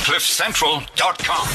CliffCentral.com.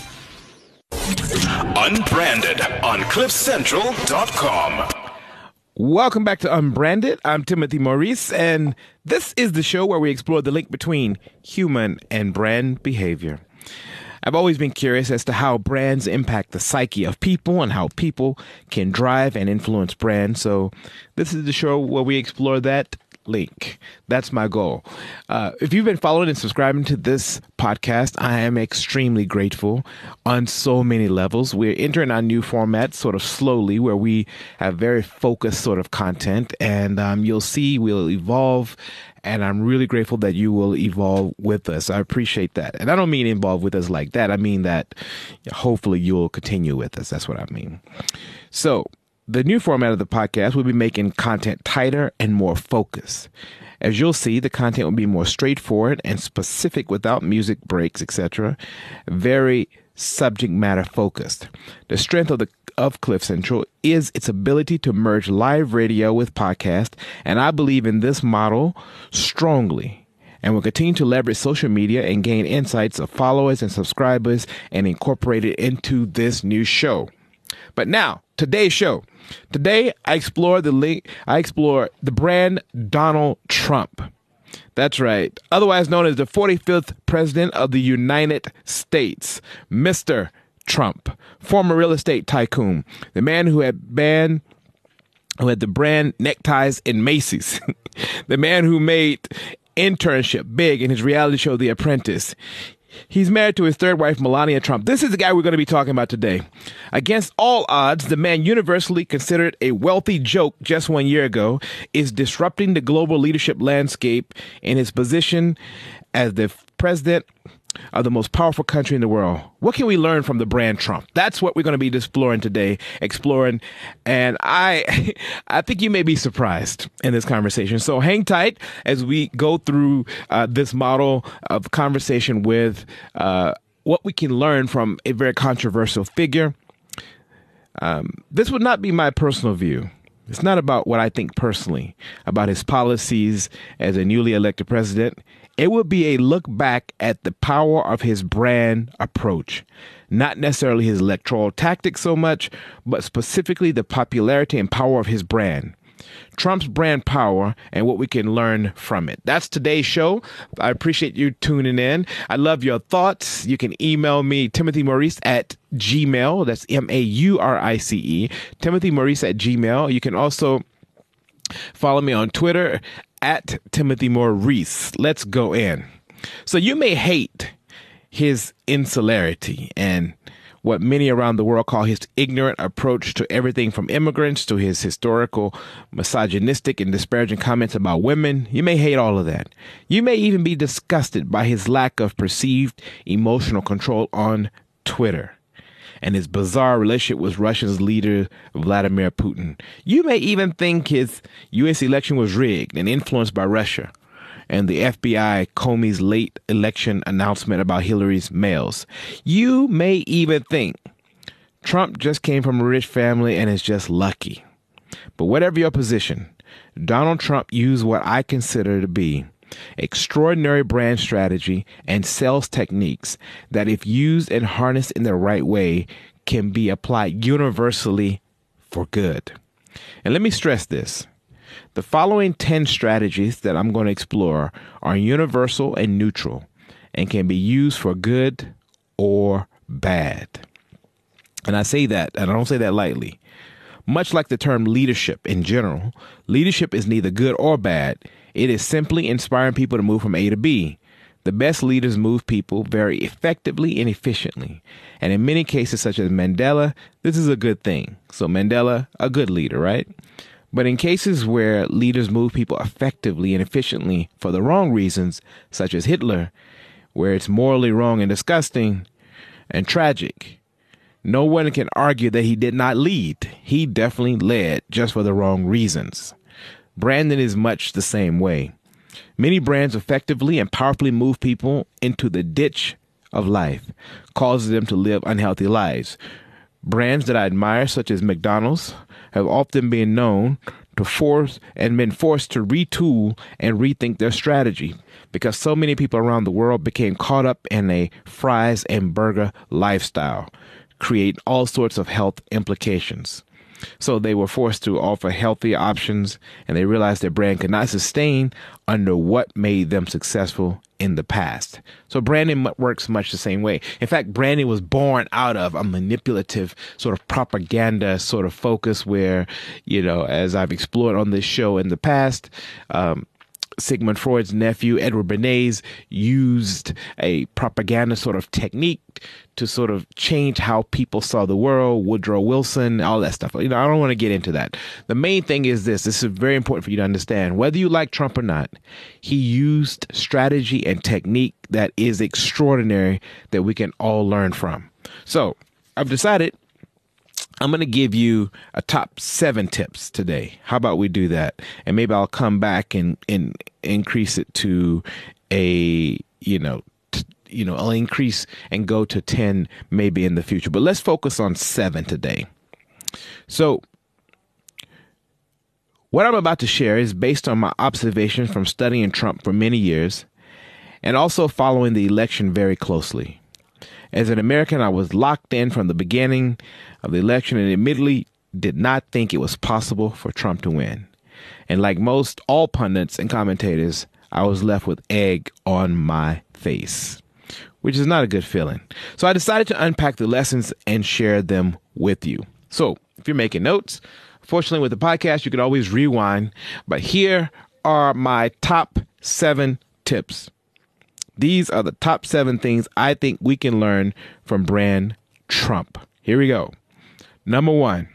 Unbranded on CliffCentral.com. Welcome back to Unbranded. I'm Timothy Maurice, and this is the show where we explore the link between human and brand behavior. I've always been curious as to how brands impact the psyche of people and how people can drive and influence brands. So this is the show where we explore that link. That's my goal. If you've been following and subscribing to this podcast, I am extremely grateful on so many levels. We're entering our new format sort of slowly, where we have very focused sort of content, and you'll see we'll evolve. And I'm really grateful that you will evolve with us. I appreciate that. And I don't mean involve with us like that. I mean that hopefully you'll continue with us. That's what I mean. So the new format of the podcast will be making content tighter and more focused. As you'll see, the content will be more straightforward and specific without music breaks, etc. Very subject matter focused. The strength of Cliff Central is its ability to merge live radio with podcast, and I believe in this model strongly, and will continue to leverage social media and gain insights of followers and subscribers and incorporate it into this new show. But now, today's show. Today, I explore the brand Donald Trump. That's right. Otherwise known as the 45th President of the United States, Mr. Trump, former real estate tycoon, the man who had the brand neckties in Macy's, the man who made internship big in his reality show, The Apprentice. He's married to his third wife, Melania Trump. This is the guy we're going to be talking about today. Against all odds, the man universally considered a wealthy joke just 1 year ago is disrupting the global leadership landscape in his position as the president of the most powerful country in the world. What can we learn from the brand Trump? That's what we're going to be exploring today. And I think you may be surprised in this conversation. So hang tight as we go through this model of conversation with what we can learn from a very controversial figure. This would not be my personal view. It's not about what I think personally about his policies as a newly elected president. It would be a look back at the power of his brand approach, not necessarily his electoral tactics so much, but specifically the popularity and power of his brand. Trump's brand power and what we can learn from it. That's today's show. I appreciate you tuning in. I love your thoughts. You can email me, Timothy Maurice at Gmail. That's Maurice, Timothy Maurice at Gmail. You can also follow me on Twitter at Timothy Maurice. Let's go in. So you may hate his insularity and what many around the world call his ignorant approach to everything from immigrants to his historical misogynistic and disparaging comments about women. You may hate all of that. You may even be disgusted by his lack of perceived emotional control on Twitter and his bizarre relationship with Russia's leader, Vladimir Putin. You may even think his U.S. election was rigged and influenced by Russia, and the FBI Comey's late election announcement about Hillary's mails. You may even think Trump just came from a rich family and is just lucky. But whatever your position, Donald Trump used what I consider to be extraordinary brand strategy and sales techniques that, if used and harnessed in the right way, can be applied universally for good. And let me stress this. The following 10 strategies that I'm going to explore are universal and neutral and can be used for good or bad. And I say that, and I don't say that lightly. Much like the term leadership in general, leadership is neither good or bad. It is simply inspiring people to move from A to B. The best leaders move people very effectively and efficiently. And in many cases, such as Mandela, this is a good thing. So Mandela, a good leader, right? But in cases where leaders move people effectively and efficiently for the wrong reasons, such as Hitler, where it's morally wrong and disgusting and tragic, no one can argue that he did not lead. He definitely led, just for the wrong reasons. Branding is much the same way. Many brands effectively and powerfully move people into the ditch of life, causes them to live unhealthy lives. Brands that I admire, such as McDonald's, have often been known to force and been forced to retool and rethink their strategy because so many people around the world became caught up in a fries and burger lifestyle, create all sorts of health implications. So they were forced to offer healthier options, and they realized their brand could not sustain under what made them successful in the past. So branding works much the same way. In fact, branding was born out of a manipulative sort of propaganda sort of focus where, as I've explored on this show in the past, Sigmund Freud's nephew, Edward Bernays, used a propaganda sort of technique to sort of change how people saw the world. Woodrow Wilson, all that stuff. I don't want to get into that. The main thing is this is very important for you to understand. Whether you like Trump or not, he used strategy and technique that is extraordinary that we can all learn from. So I've decided I'm going to give you a top 7 tips today. How about we do that? And maybe I'll come back and increase it to I'll increase and go to 10 maybe in the future. But let's focus on 7 today. So what I'm about to share is based on my observations from studying Trump for many years and also following the election very closely. As an American, I was locked in from the beginning of the election and admittedly did not think it was possible for Trump to win. And like all pundits and commentators, I was left with egg on my face, which is not a good feeling. So I decided to unpack the lessons and share them with you. So if you're making notes, fortunately with the podcast, you can always rewind. But here are my top 7 tips. These are the top 7 things I think we can learn from brand Trump. Here we go. Number 1,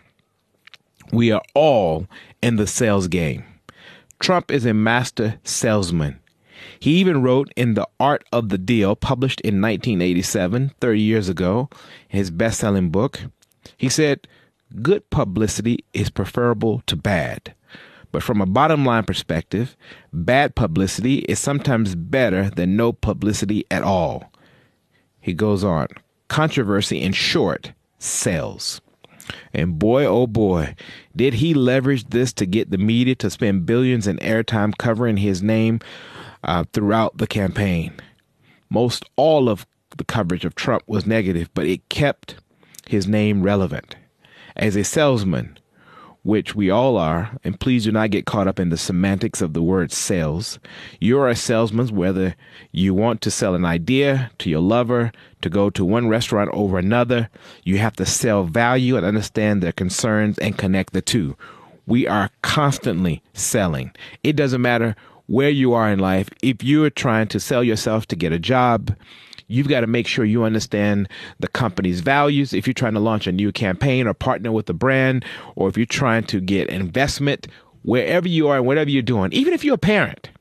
we are all in the sales game. Trump is a master salesman. He even wrote in The Art of the Deal, published in 1987, 30 years ago, his best-selling book. He said, good publicity is preferable to bad. But from a bottom line perspective, bad publicity is sometimes better than no publicity at all. He goes on, controversy in short sells. And boy, oh boy, did he leverage this to get the media to spend billions in airtime covering his name throughout the campaign. Most all of the coverage of Trump was negative, but it kept his name relevant. As a salesman, which we all are, and please do not get caught up in the semantics of the word sales. You're a salesman whether you want to sell an idea to your lover, to go to one restaurant over another. You have to sell value and understand their concerns and connect the two. We are constantly selling. It doesn't matter where you are in life. If you're trying to sell yourself to get a job, you've got to make sure you understand the company's values. If you're trying to launch a new campaign or partner with a brand, or if you're trying to get investment, wherever you are and whatever you're doing, even if you're a parent,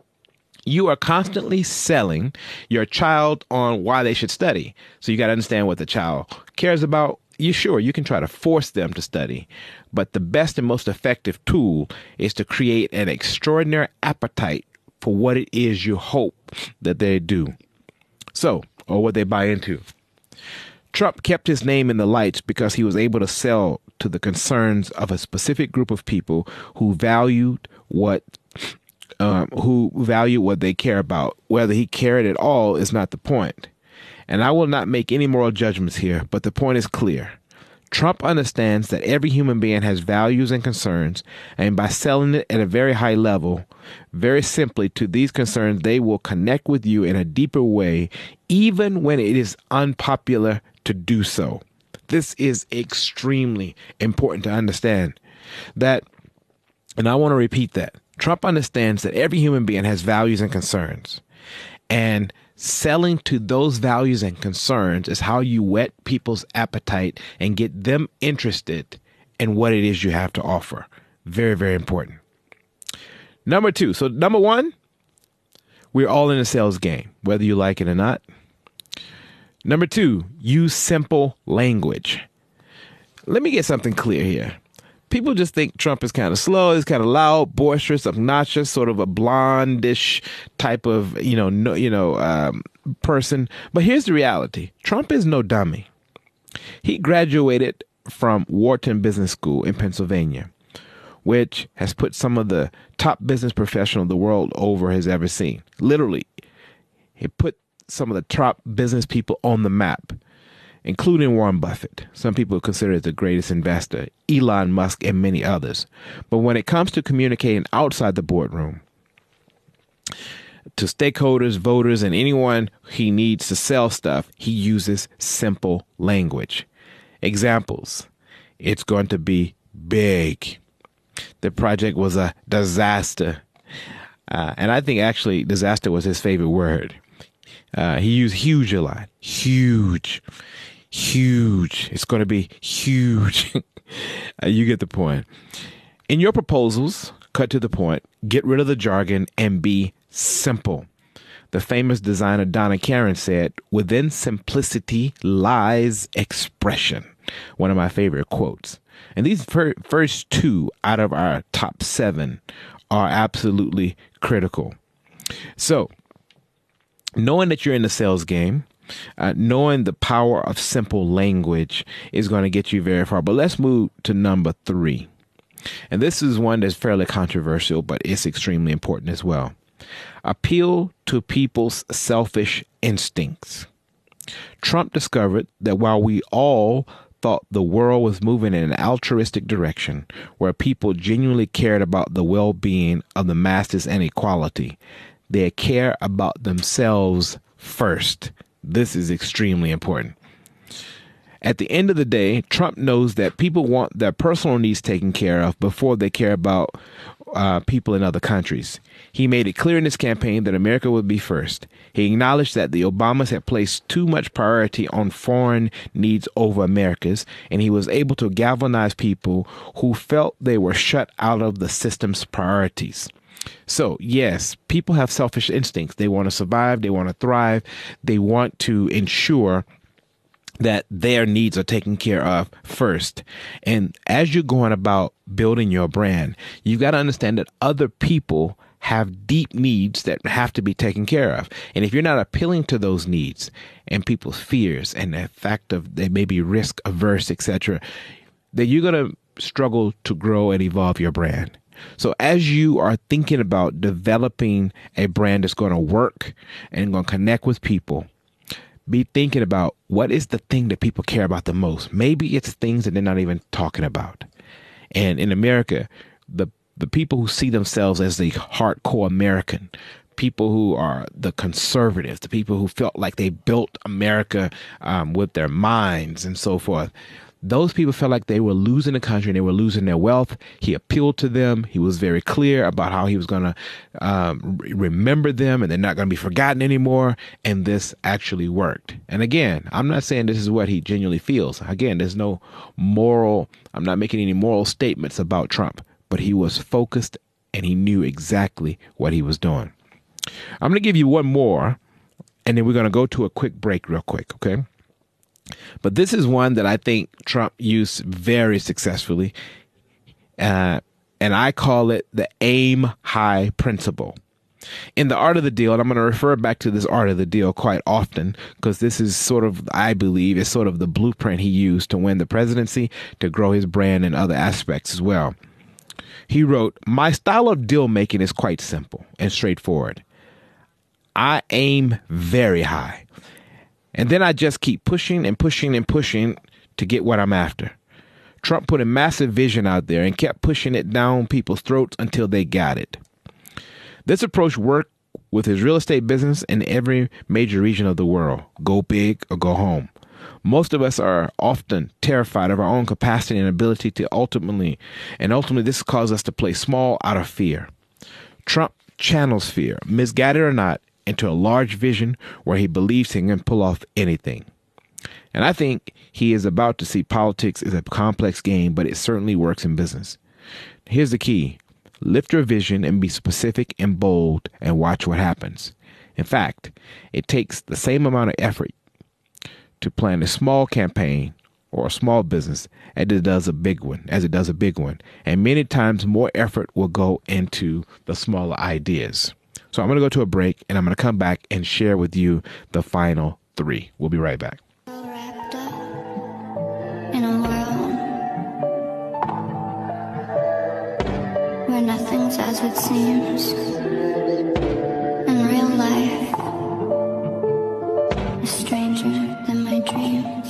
you are constantly selling your child on why they should study. So you got to understand what the child cares about. You can try to force them to study, but the best and most effective tool is to create an extraordinary appetite for what it is you hope that they do. Or what they buy into. Trump kept his name in the lights because he was able to sell to the concerns of a specific group of people who valued what they care about. Whether he cared at all is not the point. And I will not make any moral judgments here, but the point is clear. Trump understands that every human being has values and concerns, and by selling it at a very high level, very simply to these concerns, they will connect with you in a deeper way, even when it is unpopular to do so. This is extremely important to understand that, and I want to repeat that. Trump understands that every human being has values and concerns, and selling to those values and concerns is how you whet people's appetite and get them interested in what it is you have to offer. Very, very important. Number 2. So number 1, we're all in a sales game, whether you like it or not. Number 2, use simple language. Let me get something clear here. People just think Trump is kind of slow, he's kind of loud, boisterous, obnoxious, sort of a blondish type of, person. But here's the reality. Trump is no dummy. He graduated from Wharton Business School in Pennsylvania, which has put some of the top business professionals the world over has ever seen. Literally, he put some of the top business people on the map, including Warren Buffett. Some people consider it the greatest investor, Elon Musk, and many others. But when it comes to communicating outside the boardroom, to stakeholders, voters, and anyone he needs to sell stuff, he uses simple language. Examples: it's going to be big. The project was a disaster. And I think actually disaster was his favorite word. He used huge a lot. Huge. It's going to be huge. You get the point. In your proposals, cut to the point, get rid of the jargon, and be simple. The famous designer Donna Karan said, "Within simplicity lies expression." One of my favorite quotes. And these first two out of our top 7 are absolutely critical. So, knowing that you're in the sales game, knowing the power of simple language is going to get you very far. But let's move to number 3. And this is one that's fairly controversial, but it's extremely important as well. Appeal to people's selfish instincts. Trump discovered that while we all thought the world was moving in an altruistic direction where people genuinely cared about the well-being of the masses and equality, they care about themselves first. This is extremely important. At the end of the day, Trump knows that people want their personal needs taken care of before they care about people in other countries. He made it clear in his campaign that America would be first. He acknowledged that the Obamas had placed too much priority on foreign needs over America's, and he was able to galvanize people who felt they were shut out of the system's priorities. So, yes, people have selfish instincts. They want to survive. They want to thrive. They want to ensure that their needs are taken care of first. And as you're going about building your brand, you got to understand that other people have deep needs that have to be taken care of. And if you're not appealing to those needs and people's fears and the fact of they may be risk averse, etc., then you're going to struggle to grow and evolve your brand. So as you are thinking about developing a brand that's going to work and going to connect with people, be thinking about what is the thing that people care about the most. Maybe it's things that they're not even talking about. And in America, the people who see themselves as the hardcore American, people who are the conservatives, the people who felt like they built America with their minds and so forth, those people felt like they were losing the country and they were losing their wealth. He appealed to them. He was very clear about how he was going to remember them and they're not going to be forgotten anymore. And this actually worked. And again, I'm not saying this is what he genuinely feels. Again, there's no moral, I'm not making any moral statements about Trump, but he was focused and he knew exactly what he was doing. I'm going to give you one more and then we're going to go to a quick break real quick. Okay. But this is one that I think Trump used very successfully, and I call it the aim high principle. In The Art of the Deal, and I'm going to refer back to this Art of the Deal quite often because this is sort of, I believe, is sort of the blueprint he used to win the presidency, to grow his brand and other aspects as well. He wrote, "My style of deal making is quite simple and straightforward. I aim very high. And then I just keep pushing and pushing and pushing to get what I'm after." Trump put a massive vision out there and kept pushing it down people's throats until they got it. This approach worked with his real estate business in every major region of the world. Go big or go home. Most of us are often terrified of our own capacity and ability to ultimately this causes us to play small out of fear. Trump channels fear, misguided or not, into a large vision where he believes he can pull off anything. And I think he is about to see politics is a complex game, but it certainly works in business. Here's the key. Lift your vision and be specific and bold and watch what happens. In fact, it takes the same amount of effort to plan a small campaign or a small business as it does a big one. And many times more effort will go into the smaller ideas. So I'm going to go to a break and I'm going to come back and share with you the final 3. We'll be right back. world's as it seems. In real life, a stranger than my dreams.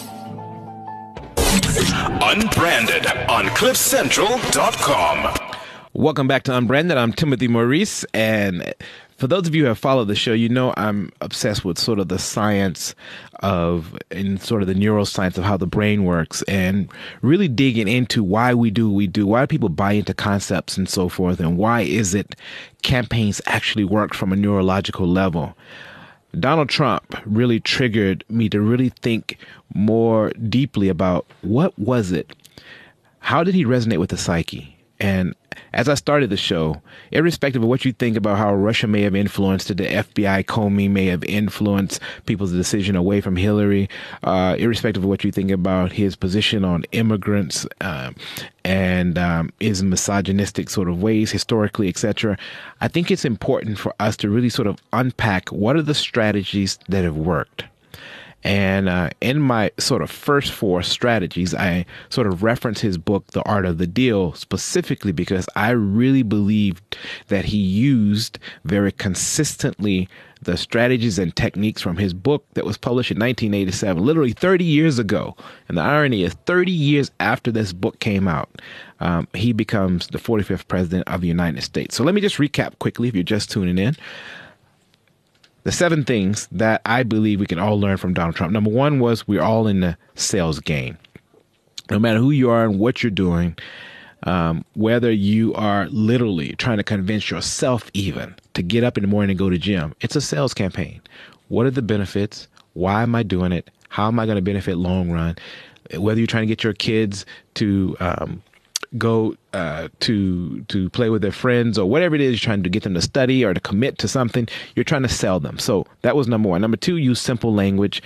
Unbranded on CliffCentral.com. Welcome back to Unbranded. I'm Timothy Maurice, and for those of you who have followed the show, you know I'm obsessed with sort of the science and sort of the neuroscience of how the brain works, and really digging into why we do what we do, why do people buy into concepts and so forth, and why is it campaigns actually work from a neurological level. Donald Trump really triggered me to really think more deeply about what was it? How did he resonate with the psyche? And as I started the show, irrespective of what you think about how Russia may have influenced it, the FBI Comey may have influenced people's decision away from Hillary, irrespective of what you think about his position on immigrants and his misogynistic sort of ways historically, etc., I think it's important for us to really sort of unpack what are the strategies that have worked. And in my sort of first four strategies, I sort of reference his book, The Art of the Deal, specifically because I really believed that he used very consistently the strategies and techniques from his book that was published in 1987, literally 30 years ago. And the irony is 30 years after this book came out, he becomes the 45th president of the United States. So let me just recap quickly if you're just tuning in. The 7 things that I believe we can all learn from Donald Trump. Number 1 was we're all in the sales game. No matter who you are and what you're doing, whether you are literally trying to convince yourself even to get up in the morning and go to gym, it's a sales campaign. What are the benefits? Why am I doing it? How am I going to benefit long run? Whether you're trying to get your kids to go to play with their friends or whatever it is, you're trying to get them to study or to commit to something, you're trying to sell them. So that was number 1. Number 2, use simple language.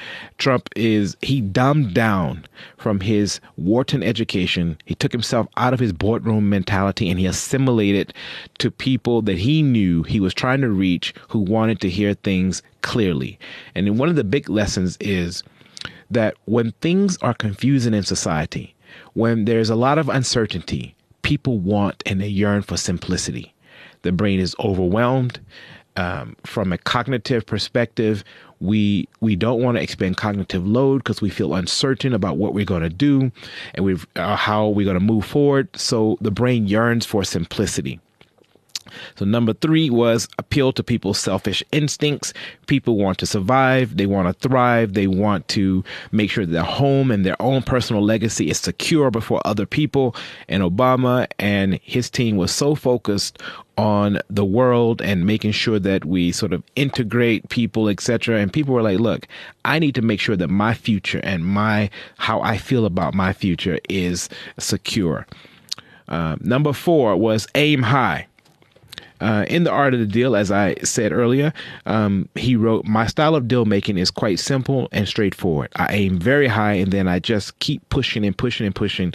He dumbed down from his Wharton education. He took himself out of his boardroom mentality and he assimilated to people that he knew he was trying to reach who wanted to hear things clearly. And then one of the big lessons is that when things are confusing in society, when there's a lot of uncertainty, people want and they yearn for simplicity. The brain is overwhelmed. From a cognitive perspective, we don't want to expend cognitive load because we feel uncertain about what we're going to do and how we're going to move forward. So the brain yearns for simplicity. So number 3 was appeal to people's selfish instincts. People want to survive. They want to thrive. They want to make sure that their home and their own personal legacy is secure before other people. And Obama and his team was so focused on the world and making sure that we sort of integrate people, etc. And people were like, look, I need to make sure that my future and how I feel about my future is secure. Number 4 was aim high. In The Art of the Deal, as I said earlier, he wrote, my style of deal making is quite simple and straightforward. I aim very high and then I just keep pushing and pushing and pushing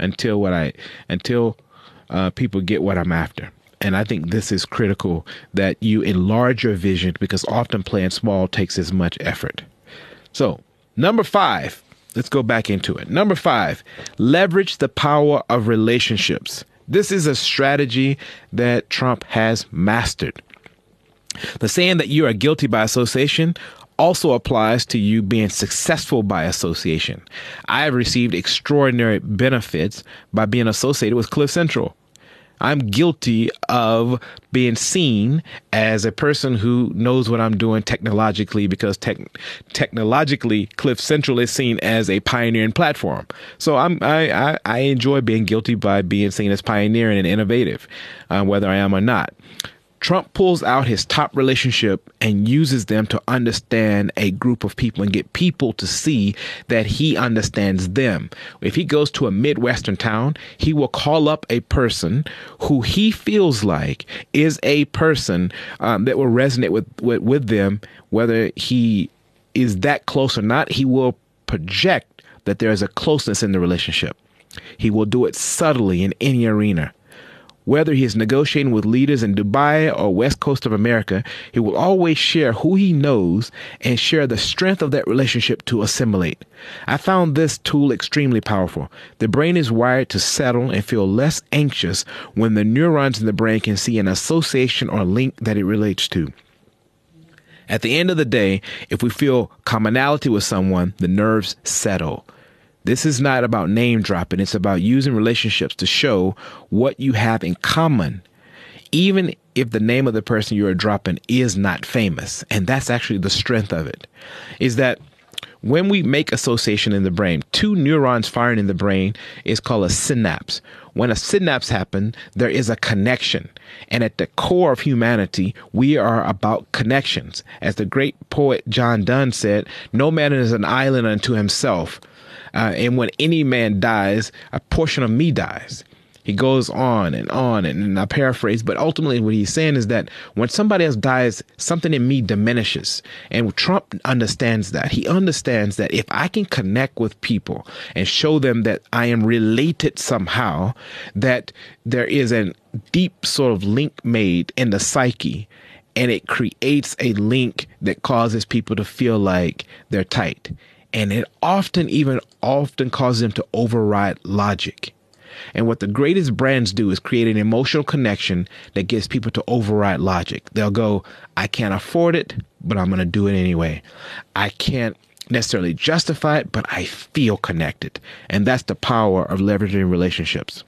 until people get what I'm after. And I think this is critical that you enlarge your vision because often playing small takes as much effort. So number 5, let's go back into it. Number 5, leverage the power of relationships. This is a strategy that Trump has mastered. The saying that you are guilty by association also applies to you being successful by association. I have received extraordinary benefits by being associated with Cliff Central. I'm guilty of being seen as a person who knows what I'm doing technologically because technologically Cliff Central is seen as a pioneering platform. So I enjoy being guilty by being seen as pioneering and innovative, whether I am or not. Trump pulls out his top relationship and uses them to understand a group of people and get people to see that he understands them. If he goes to a Midwestern town, he will call up a person who he feels like is a person that will resonate with them, whether he is that close or not. He will project that there is a closeness in the relationship. He will do it subtly in any arena. Whether he is negotiating with leaders in Dubai or West Coast of America, he will always share who he knows and share the strength of that relationship to assimilate. I found this tool extremely powerful. The brain is wired to settle and feel less anxious when the neurons in the brain can see an association or link that it relates to. At the end of the day, if we feel commonality with someone, the nerves settle. This is not about name dropping. It's about using relationships to show what you have in common, even if the name of the person you are dropping is not famous. And that's actually the strength of it, is that when we make association in the brain, two neurons firing in the brain is called a synapse. When a synapse happens, there is a connection. And at the core of humanity, we are about connections. As the great poet John Donne said, no man is an island unto himself. And when any man dies, a portion of me dies. He goes on, and I paraphrase, but ultimately what he's saying is that when somebody else dies, something in me diminishes. And Trump understands that. He understands that if I can connect with people and show them that I am related somehow, that there is a deep sort of link made in the psyche, and it creates a link that causes people to feel like they're tight. And it often causes them to override logic. And what the greatest brands do is create an emotional connection that gets people to override logic. They'll go, I can't afford it, but I'm going to do it anyway. I can't necessarily justify it, but I feel connected. And that's the power of leveraging relationships.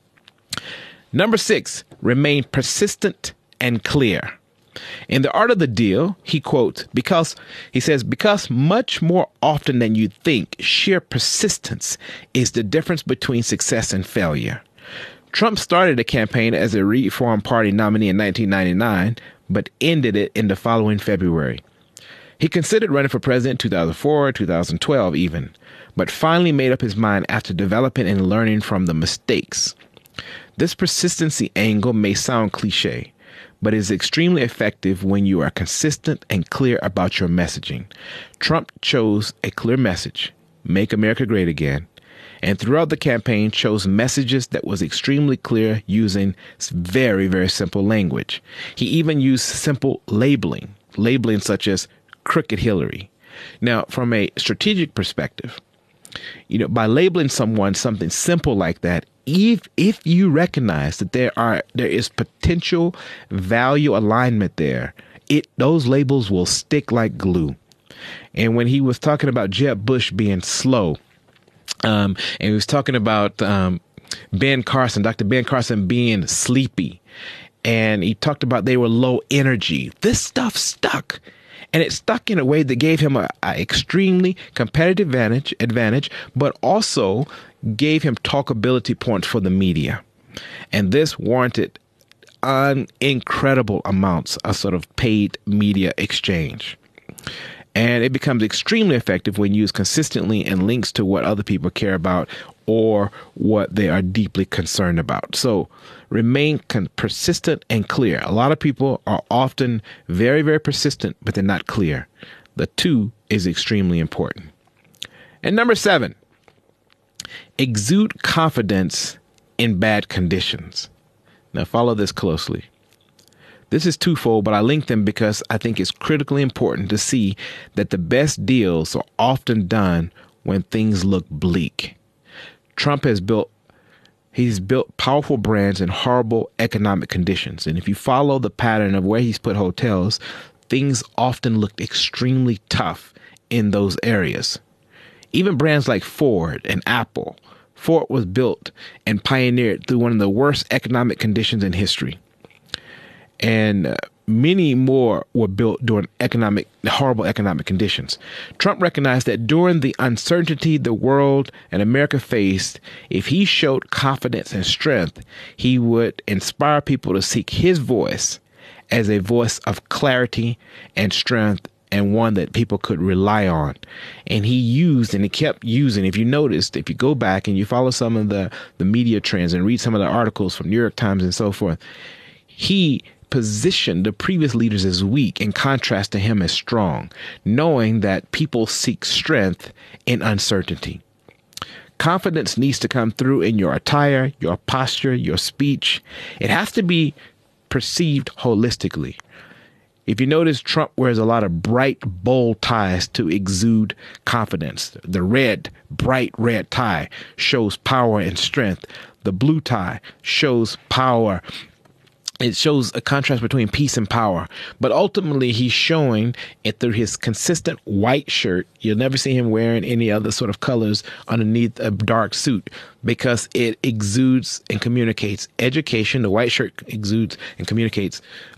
Number 6, remain persistent and clear. In The Art of the Deal, he quotes, because much more often than you think, sheer persistence is the difference between success and failure. Trump started a campaign as a Reform Party nominee in 1999, but ended it in the following February. He considered running for president in 2004, 2012 even, but finally made up his mind after developing and learning from the mistakes. This persistency angle may sound cliche, but is extremely effective when you are consistent and clear about your messaging. Trump chose a clear message, make America great again, and throughout the campaign chose messages that was extremely clear using very, very simple language. He even used simple labeling such as Crooked Hillary. Now, from a strategic perspective, by labeling someone something simple like that, if you recognize that there is potential value alignment there, those labels will stick like glue. And when he was talking about Jeb Bush being slow, and he was talking about Dr. Ben Carson being sleepy, and he talked about they were low energy, this stuff stuck. And it stuck in a way that gave him an extremely competitive advantage, but also gave him talkability points for the media. And this warranted incredible amounts of sort of paid media exchange. And it becomes extremely effective when used consistently and links to what other people care about or what they are deeply concerned about. So remain persistent and clear. A lot of people are often very, very persistent, but they're not clear. The two is extremely important. And number 7, exude confidence in bad conditions. Now follow this closely. This is twofold, but I link them because I think it's critically important to see that the best deals are often done when things look bleak. Trump has built powerful brands in horrible economic conditions. And if you follow the pattern of where he's put hotels, things often looked extremely tough in those areas. Even brands like Ford and Apple. Ford was built and pioneered through one of the worst economic conditions in history. And many more were built during horrible economic conditions. Trump recognized that during the uncertainty the world and America faced, if he showed confidence and strength, he would inspire people to seek his voice as a voice of clarity and strength, and one that people could rely on. And he kept using, if you noticed, if you go back and you follow some of the media trends and read some of the articles from New York Times and so forth, he positioned the previous leaders as weak in contrast to him as strong, knowing that people seek strength in uncertainty. Confidence needs to come through in your attire, your posture, your speech. It has to be perceived holistically. If you notice, Trump wears a lot of bright, bold ties to exude confidence. The red, bright red tie shows power and strength. The blue tie shows power. It shows a contrast between peace and power. But ultimately, he's showing it through his consistent white shirt. You'll never see him wearing any other sort of colors underneath a dark suit because it exudes and communicates education. The white shirt exudes and communicates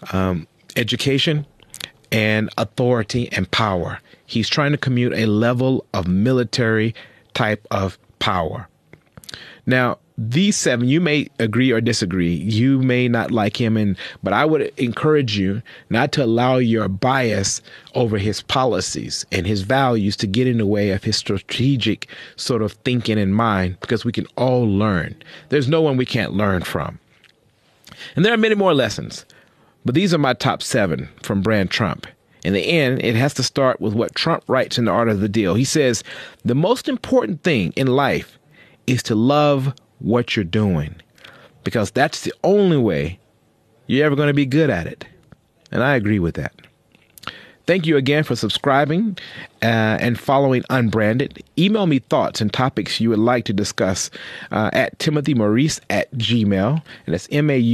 education and authority and power. He's trying to commute a level of military type of power. Now, these 7, you may agree or disagree. You may not like him, but I would encourage you not to allow your bias over his policies and his values to get in the way of his strategic sort of thinking and mind, because we can all learn. There's no one we can't learn from. And there are many more lessons. But these are my top 7 from Brand Trump. In the end, it has to start with what Trump writes in The Art of the Deal. He says, the most important thing in life is to love what you're doing, because that's the only way you're ever going to be good at it. And I agree with that. Thank you again for subscribing and following Unbranded. Email me thoughts and topics you would like to discuss at timothymaurice@gmail.com. And that's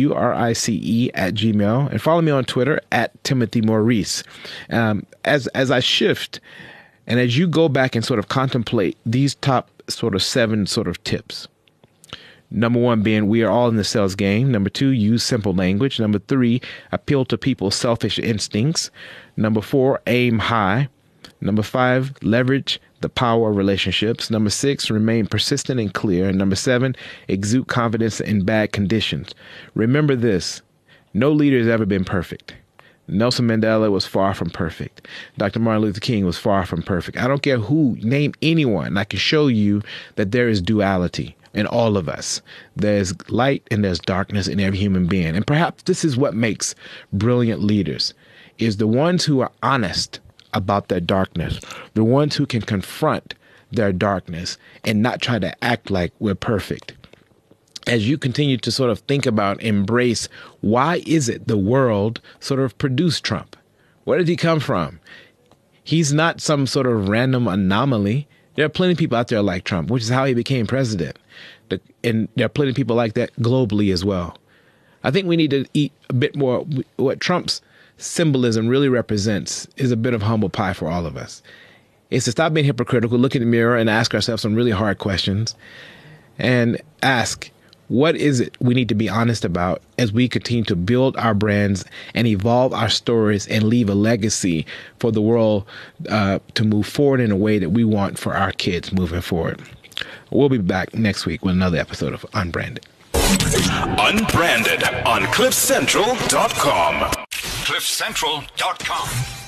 MAURICE@gmail.com. And follow me on Twitter at Timothy Maurice. As I shift and as you go back and sort of contemplate these top sort of 7 sort of tips. Number 1 being, we are all in the sales game. Number 2, use simple language. Number 3, appeal to people's selfish instincts. Number 4, aim high. Number 5, leverage the power of relationships. Number 6, remain persistent and clear. And number 7, exude confidence in bad conditions. Remember this, no leader has ever been perfect. Nelson Mandela was far from perfect. Dr. Martin Luther King was far from perfect. I don't care who, name anyone. I can show you that there is duality in all of us. There's light and there's darkness in every human being. And perhaps this is what makes brilliant leaders, is the ones who are honest about their darkness, the ones who can confront their darkness and not try to act like we're perfect. As you continue to sort of think about, embrace, why is it the world sort of produced Trump? Where did he come from? He's not some sort of random anomaly. There are plenty of people out there like Trump, which is how he became president. And there are plenty of people like that globally as well. I think we need to eat a bit more. What Trump's symbolism really represents is a bit of humble pie for all of us. It's to stop being hypocritical, look in the mirror and ask ourselves some really hard questions and ask, what is it we need to be honest about as we continue to build our brands and evolve our stories and leave a legacy for the world to move forward in a way that we want for our kids moving forward. We'll be back next week with another episode of Unbranded. Unbranded on CliffCentral.com. CliffCentral.com.